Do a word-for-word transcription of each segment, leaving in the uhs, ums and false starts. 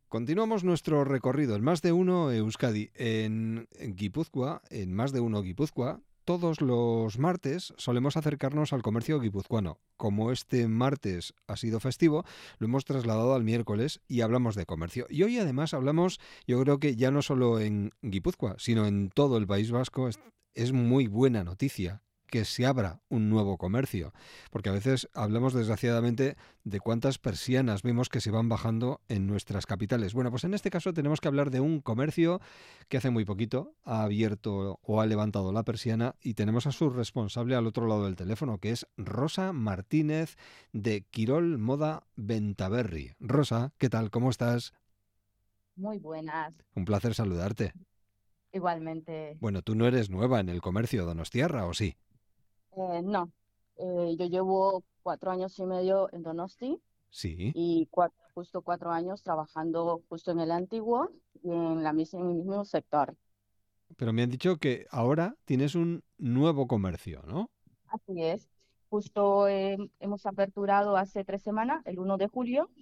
Continuamos nuestro recorrido en Más de Uno Euskadi. En, en Guipúzcoa, en Más de Uno Guipúzcoa, todos los martes solemos acercarnos al comercio guipuzcoano. Como este martes ha sido festivo, lo hemos trasladado al miércoles y hablamos de comercio. Y hoy además hablamos, yo creo que ya no solo en Guipúzcoa, sino en todo el País Vasco, es, es muy buena noticia que se abra un nuevo comercio, porque a veces hablamos desgraciadamente de cuántas persianas vemos que se van bajando en nuestras capitales. Bueno, pues en este caso tenemos que hablar de un comercio que hace muy poquito ha abierto o ha levantado la persiana y tenemos a su responsable al otro lado del teléfono, que es Rosa Martínez de Quirol Moda Bentaberri. Rosa, ¿qué tal? ¿Cómo estás? Muy buenas, Un placer saludarte. igualmente. Bueno, tú no eres nueva en el comercio donostiarra, ¿o sí? Eh, no, eh, yo llevo cuatro años y medio en Donosti Sí, y cua- justo cuatro años trabajando justo en el antiguo y en la mis- en el mismo sector. pero me han dicho que ahora tienes un nuevo comercio, ¿no? Así es. Justo eh, hemos aperturado hace tres semanas, el uno de julio,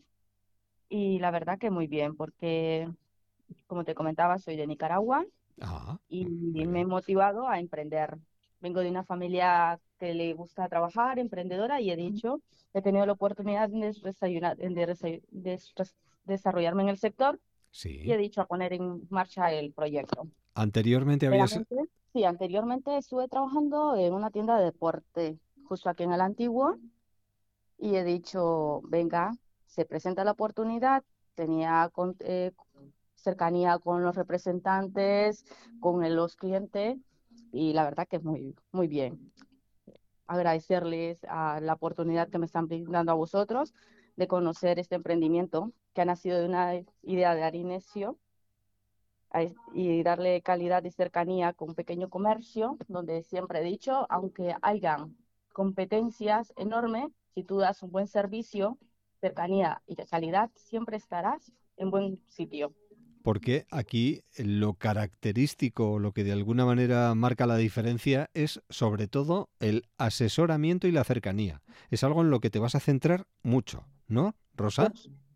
y la verdad que muy bien, porque como te comentaba, soy de Nicaragua Ah, y muy me he bien. motivado a emprender. Vengo de una familia que le gusta trabajar, emprendedora, y he dicho, he tenido la oportunidad de, desayunar- de desa- des- desarrollarme en el sector y Sí. he dicho a poner en marcha el proyecto. Anteriormente habías... Realmente, sí, anteriormente estuve trabajando en una tienda de deporte, justo aquí en el Antiguo, y he dicho, venga, se presenta la oportunidad, tenía con- eh, cercanía con los representantes, con el- los clientes, y la verdad que es muy, muy bien. Agradecerles a la oportunidad que me están brindando a vosotros de conocer este emprendimiento que ha nacido de una idea de Arinesio a es- y darle calidad y cercanía con un pequeño comercio, donde siempre he dicho, aunque hayan competencias enormes, si tú das un buen servicio, cercanía y de calidad, siempre estarás en buen sitio. Porque aquí lo característico, lo que de alguna manera marca la diferencia es sobre todo el asesoramiento y la cercanía. Es algo en lo que te vas a centrar mucho, ¿no, Por, Rosa?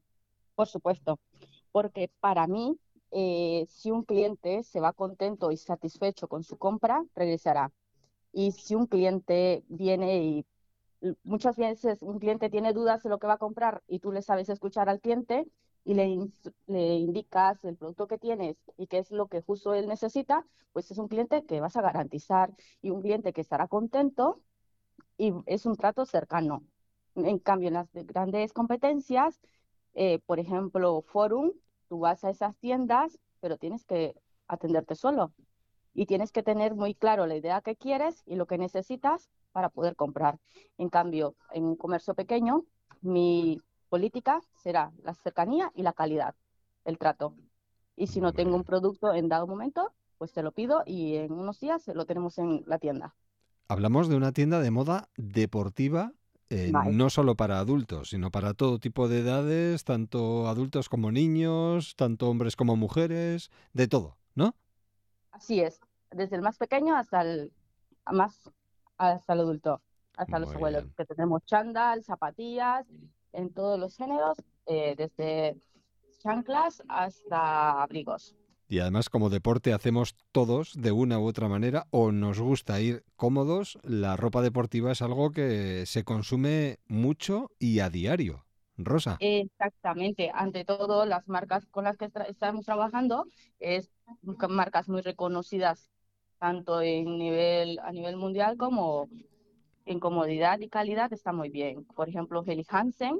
por supuesto, porque para mí, eh, si un cliente se va contento y satisfecho con su compra, regresará. Y si un cliente viene y l- muchas veces un cliente tiene dudas de lo que va a comprar y tú le sabes escuchar al cliente y le, ins- le indicas el producto que tienes y qué es lo que justo él necesita, pues es un cliente que vas a garantizar y un cliente que estará contento y es un trato cercano. En cambio, en las de grandes competencias, eh, por ejemplo, Forum, tú vas a esas tiendas, pero tienes que atenderte solo y tienes que tener muy claro la idea que quieres y lo que necesitas para poder comprar. En cambio, en un comercio pequeño, mi política será la cercanía y la calidad, el trato. Y si no Muy tengo un bien. producto en dado momento, pues te lo pido y en unos días lo tenemos en la tienda. Hablamos de una tienda de moda deportiva, eh, Vale. no solo para adultos, sino para todo tipo de edades, tanto adultos como niños, tanto hombres como mujeres, de todo, ¿no? Así es, desde el más pequeño hasta el más, hasta el adulto, hasta los Muy abuelos, bien. que tenemos chándal, zapatillas, en todos los géneros, eh, desde chanclas hasta abrigos. Y además, como deporte hacemos todos de una u otra manera o nos gusta ir cómodos, la ropa deportiva es algo que se consume mucho y a diario. Rosa. Exactamente, ante todo las marcas con las que tra- estamos trabajando es con marcas muy reconocidas tanto en nivel, a nivel mundial como en comodidad y calidad está muy bien. Por ejemplo, Helly Hansen,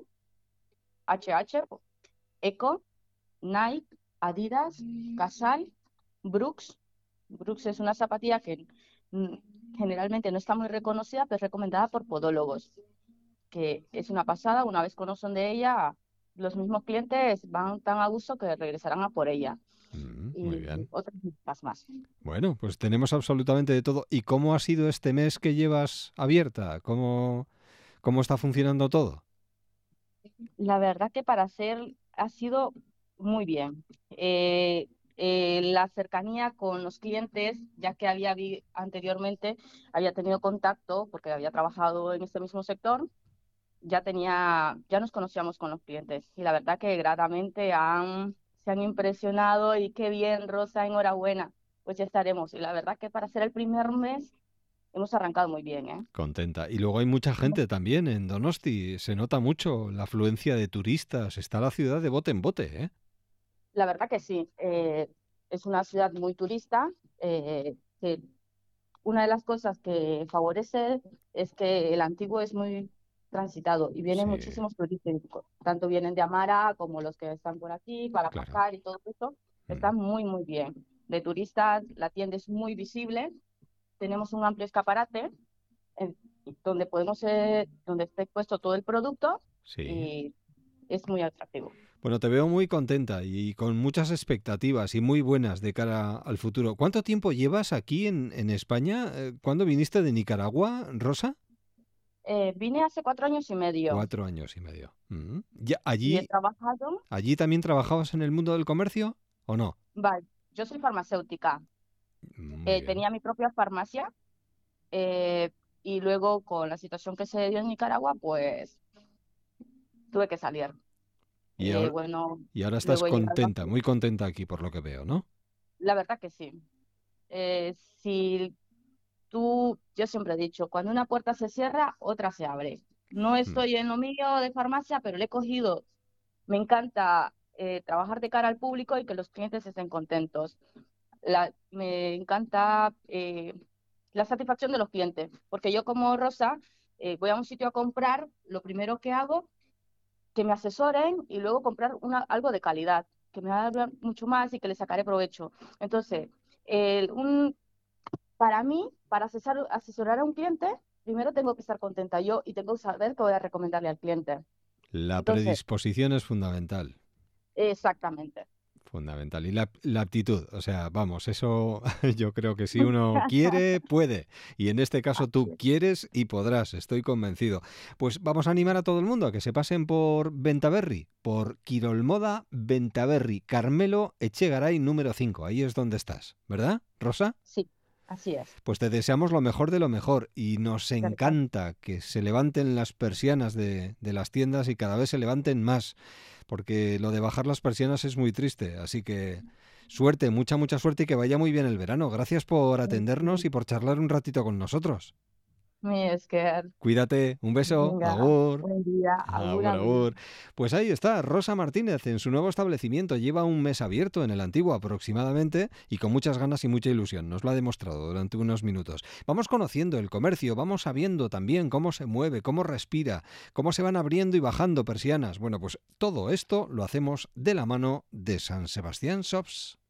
H H, Eco, Nike, Adidas, Casal, Brooks. Brooks es una zapatilla que mm, generalmente no está muy reconocida, pero es recomendada por podólogos, que es una pasada. Una vez conocen de ella, los mismos clientes van tan a gusto que regresarán a por ella. Mm, muy Y bien. otras muchas más. Bueno, pues tenemos absolutamente de todo. ¿Y cómo ha sido este mes que llevas abierta? ¿Cómo, cómo está funcionando todo? La verdad que para hacer ha sido muy bien. Eh, eh, la cercanía con los clientes, ya que había vi- anteriormente, había tenido contacto porque había trabajado en este mismo sector, ya tenía, ya nos conocíamos con los clientes y la verdad que gratamente han se han impresionado y qué bien, Rosa, enhorabuena. Pues ya estaremos. Y la verdad que para ser el primer mes hemos arrancado muy bien, ¿eh? Contenta. Y luego hay mucha gente también en Donosti. Se nota mucho la afluencia de turistas. Está la ciudad de bote en bote, ¿eh? La verdad que sí. Eh, es una ciudad muy turista. eh, que una de las cosas que favorece es que el antiguo es muy transitado y vienen Sí, muchísimos turistas, tanto vienen de Amara como los que están por aquí para claro. pasar y todo eso. Está Mm. muy, muy bien. De turistas, la tienda es muy visible. Tenemos un amplio escaparate en- donde podemos, eh, donde esté puesto todo el producto Sí. y es muy atractivo. Bueno, te veo muy contenta y con muchas expectativas y muy buenas de cara al futuro. ¿Cuánto tiempo llevas aquí en, en España? Eh, ¿Cuándo viniste de Nicaragua, Rosa? Eh, vine hace cuatro años y medio Cuatro años y medio. Mm. ¿Ya y he allí, trabajado, allí también trabajabas en el mundo del comercio o no? vale, yo soy farmacéutica. Muy Eh, bien. tenía mi propia farmacia, eh, y luego con la situación que se dio en Nicaragua, pues tuve que salir. Y Eh, ahora, bueno, y ahora estás luego he llegado contenta, aquí. muy contenta aquí por lo que veo, ¿no? La verdad que sí. Eh, si tú, yo siempre he dicho, cuando una puerta se cierra, otra se abre. No Mm. estoy en lo mío de farmacia, pero le he cogido. Me encanta eh, trabajar de cara al público y que los clientes estén contentos. La, me encanta eh, la satisfacción de los clientes, porque yo como Rosa eh, voy a un sitio a comprar, lo primero que hago, que me asesoren y luego comprar una, algo de calidad, que me va a dar mucho más y que le sacaré provecho. Entonces, el, un, para mí, para asesor, asesorar a un cliente, primero tengo que estar contenta yo y tengo que saber qué voy a recomendarle al cliente. La Entonces, predisposición es fundamental. exactamente. Fundamental. Y la, la aptitud, o sea, vamos, eso yo creo que si uno quiere, puede. Y en este caso Así tú es. quieres y podrás, estoy convencido. Pues vamos a animar a todo el mundo a que se pasen por Ventaverri, por Quirolmoda Ventaverri, Carmelo Echegaray número cinco. Ahí es donde estás, ¿verdad, Rosa? Sí, así es. Pues te deseamos lo mejor de lo mejor y nos ¿Verdad? encanta que se levanten las persianas de, de las tiendas y cada vez se levanten más, porque lo de bajar las persianas es muy triste. Así que suerte, mucha, mucha suerte y que vaya muy bien el verano. Gracias por atendernos y por charlar un ratito con nosotros. Mi es que, Cuídate, un beso, venga, agur. buen día, agur, Agur, agur. agur. Pues ahí está, Rosa Martínez en su nuevo establecimiento. Lleva un mes abierto en el antiguo aproximadamente y con muchas ganas y mucha ilusión. Nos lo ha demostrado durante unos minutos. Vamos conociendo el comercio, vamos sabiendo también cómo se mueve, cómo respira, cómo se van abriendo y bajando persianas. Bueno, pues todo esto lo hacemos de la mano de San Sebastián Shops.